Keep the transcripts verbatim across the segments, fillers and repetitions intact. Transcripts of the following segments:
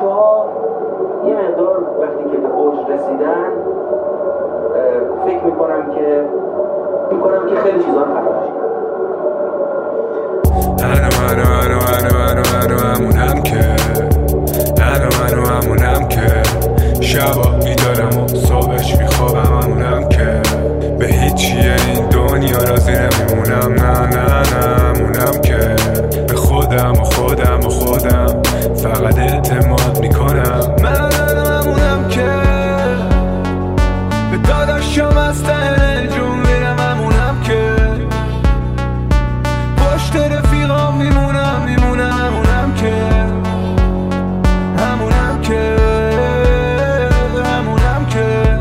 بچه‌ها یه مقدار وقتی که به اوج رسیدن فکر میکنم که میکنم که خیلی چیزا رو فراموش کردن. منو منو منو منو منو منو همونم که منو منو همونم که شبا بیدارم و صبحش میخوابم همونم که به هیچیه این دنیا راضی نمیمونم. نه نه نه همونم که به خودم و خودم و خودم فقط اعتماد میکنم. من همونم که به داداشم از ته جون میرم. همونم که پشت رفیقام میمونم میمونم. همونم که همونم که همونم که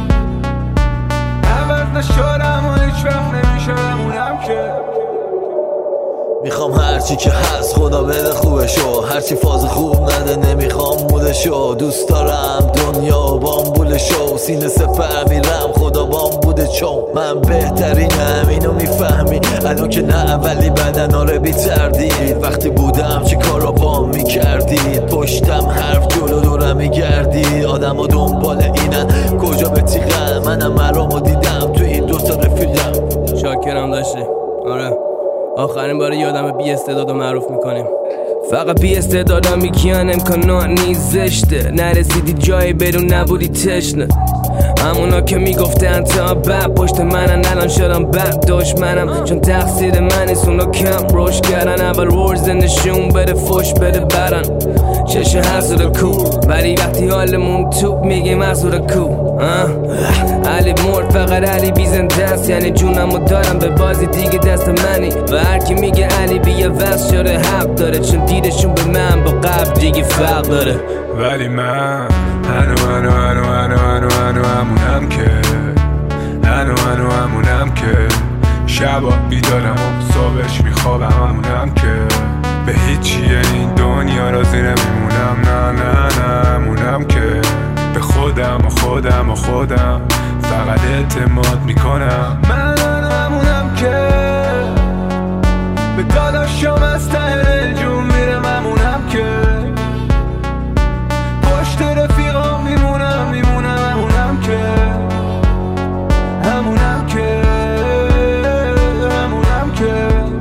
عوض نشدم و هیچ وقت نمیشه. همونم که میخوام هرچی که هست خدا بده خوبشو، هرچی فاز خوب نده نمیخوام مودشو. دوست دارم دنیا بامبولشو، سینه سفر میرم خدا بام بوده چون من بهترینم اینو میفهمی. الان که نه ولی بدن آره بی تردید. وقتی بودم چی کارا بام میکردید، پشتم حرف جلو دورم میگردید. آدم ها دنبال اینن کجا به تیغم، منم مرامو دیدم تو این دوتا رفیقم. شاکرم داشتی آره آخرین بار یادم بی استعدادو معروف میکنیم. فقط بی استعدادا میگن امکانات نیست زشته، نرسیدی جایی بدون نبودی تشنه. همونا که میگفتن تا بعد پشت منن الان شدم بعد دشمنم، چون تقصیر من نیست اونا کم روش کردن. اول ورز نشون بده فش بده برن چش حسود کو، ولی وقتی حالمون توپ میگیم حسود کو. علی مرد فقط علی بی زنده است، یعنی جونمو دارم به بازی دیگه دست منی. و هر کی میگه علی بی وست شده حق داره، چون دیدشون به من با قبل دیگه فرق داره. ولی من هنو هنو هنو هنو هنو هنو همونم که هنو هنو همونم که شبا بیدارم و صبحش میخوابم. همونم که به هیچیه این دنیا راضی نمیمونم. نه نه نه همونم که به خودم و خودم و خودم فقط اعتماد میکنم. من همونم که به داداشم از ته جون میرم. همونم که پشت رفیقام میمونم میمونم. همونم که همونم که همونم که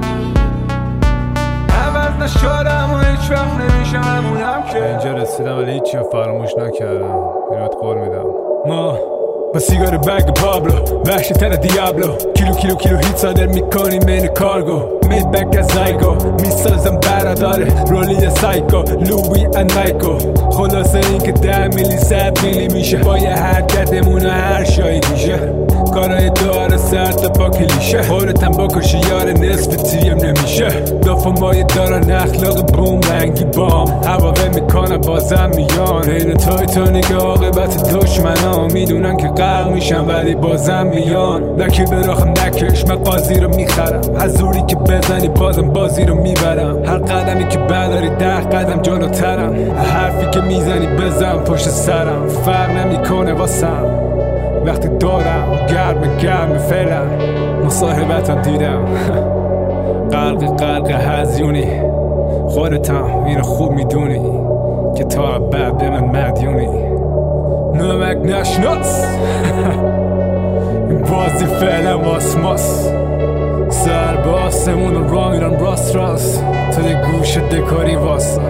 عوض نشدم و هیچ وقت نمیشم. همونم که اینجا رسیدم ولی هیچی رو فراموش نکردم. اینوات قول میدم ما با سیگار بگ پابلو وحشی تر دیابلو، کیلو کیلو کیلو هیت صادر میکنیم این کارگو. مید بک از زایگو میسازم براداره رولی سایکو لوی انایکو. خلاصه این که ده میلی صد میلی میشه با یه حرکتمون هر شایی دیشه. کارای داره سر تا پا کلیشه، خودتم بکشی یار نصف تیم نمیشه. دافمای دارن اخلاق بوم رنگی بام، هواوه میکنن بازم میان. این توی تو نگه عاقبت دشمنان میدونن که غرق میشن ولی بازم میان. نکی براخم نکش من قاضی رو میخرم، حضوری که بزنی بازم بازی رو میبرم. هر قدمی که برداری ده قدم جلوترم، حرفی که میزنی بزن پشت سرم. فرق نمیکنه واسم وقتی دارم گرم گرم فعلا. مصاحبتم دیدم قلق قلق هزیونی، خودتم اینو خوب میدونی که تا بعد به من مدیونی. نمک نشناس این بازی فعلا واسماس. سر به آسمون و را میرن راست راست تا یه گوش دکاری واسا.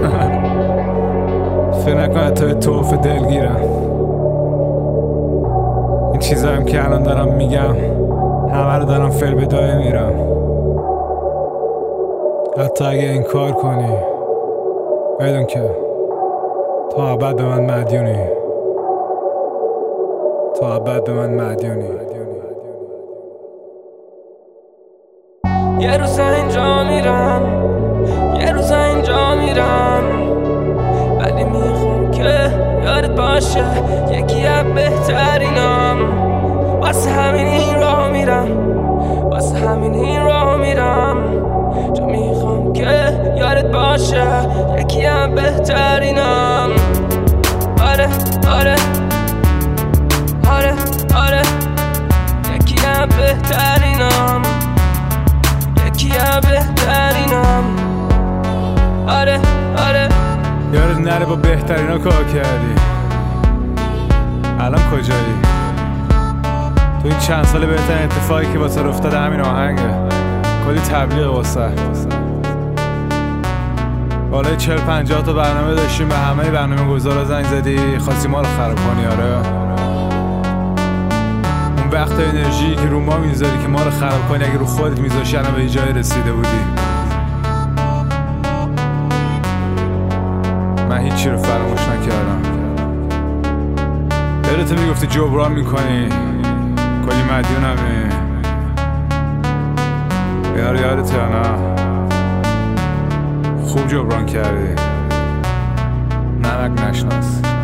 فکر نکنه تا یه توف دلگیرم. این چیزا هم که الان دارم میگم همه رو دارم فعل به دایه میرم. حتی اگه این کار کنی بدون که تا ابد به من مدیونی. تا ابد به من مدیونی. یه روز اینجا میرم یه روز اینجا میرم، ولی میخوام که یادت باشه یکی از بهترینم. واسه همین این راه میرم واسه همین این راه میرم، چون میخوام که یادت باشه یکی از بهترینم. آره آره آره آره یکی از بهترینم، یکی از بهترینم. آره نره با بهترین ها کار کردی، الان کجایی؟ تو این چند سال بهترین اتفاقی که واسه افتاده همین آهنگه، کلی تبلیغ واسه. بالای چهل پنجاه تا برنامه داشتیم، به همه برنامه گذارا زنگ زدی خواستی ما رو خراب کنی. آره اون وقت انرژی که رو ما میذاری که ما رو خراب کنی، اگه رو خودت میذاشی الان به یه جای رسیده بودی. من هیچی رو فراموش نکردم. دلت میگفتی جبران میکنی، کلی مدیونمی. یار یارت یا نه؟ خوب جبران کردی، نمک نشناس.